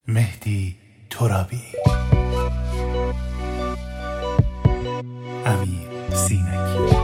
مهدی ترابی، امیر سینکی.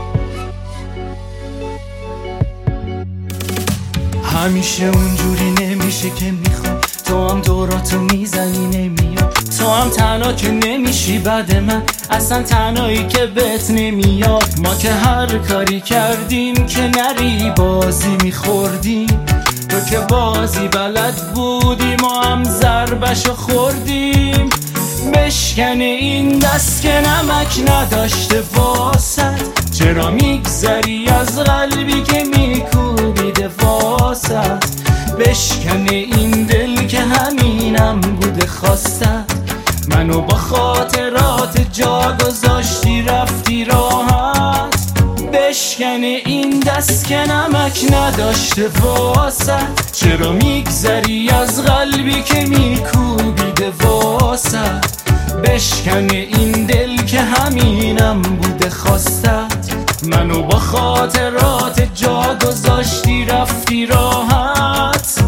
همیشه اونجوری نمیشه که میخوام، تو هم دوراتو میزنی نمیاد، تو هم تنها که نمیشی بعد من، اصلا تنهایی که بهت نمیاد. ما که هر کاری کردیم که نری بازی میخوردیم، تو که بازی بلد بودی ما هم ضربشو خوردیم. بشکنه این دست که نمک نداشته واسد، چرا میگذری از قلبی که میکوبیده واسد. بشکنه این دل که همینم بوده خواستد، منو با خاطرات جا گذاشتی رفتی راحت. بشکنه این دست که نمک نداشته واسد، چرا میگذری از قلبی که میکوبیده واسد. بشکنه این دل که همینم بوده خواستد، منو با خاطرات جا گذاشتی رفتی راحت.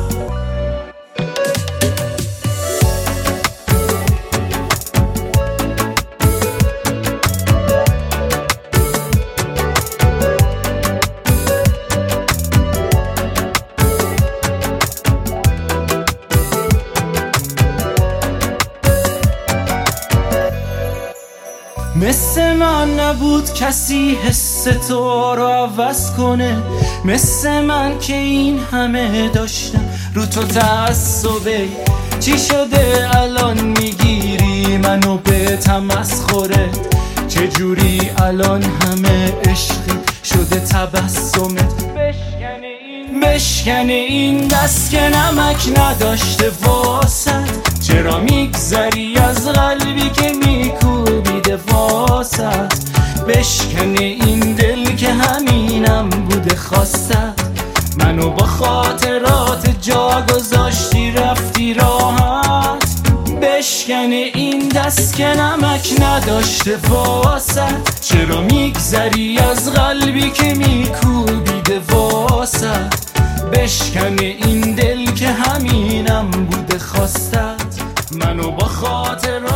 مثل من نبود کسی حس تو رو عوض کنه، مثل من که این همه داشتم رو تو تعصبه. چی شده الان میگیری منو به تمسخره، چجوری الان همه عشقی شده تبسمت. بشکنه این دست که نمک نداشته واسد، چرا میگذری از قلبی که میکوبیده واسد. بشکنه این دل که همینم بوده خواستد، منو با خاطرات جا گذاشتی رفتی راحت. بشکنه این دست که نمک نداشته واسد، چرا میگذری از قلبی که میکوبیده واسد. بشکنه این دل که همینم بوده خواستد، منو با خاطرات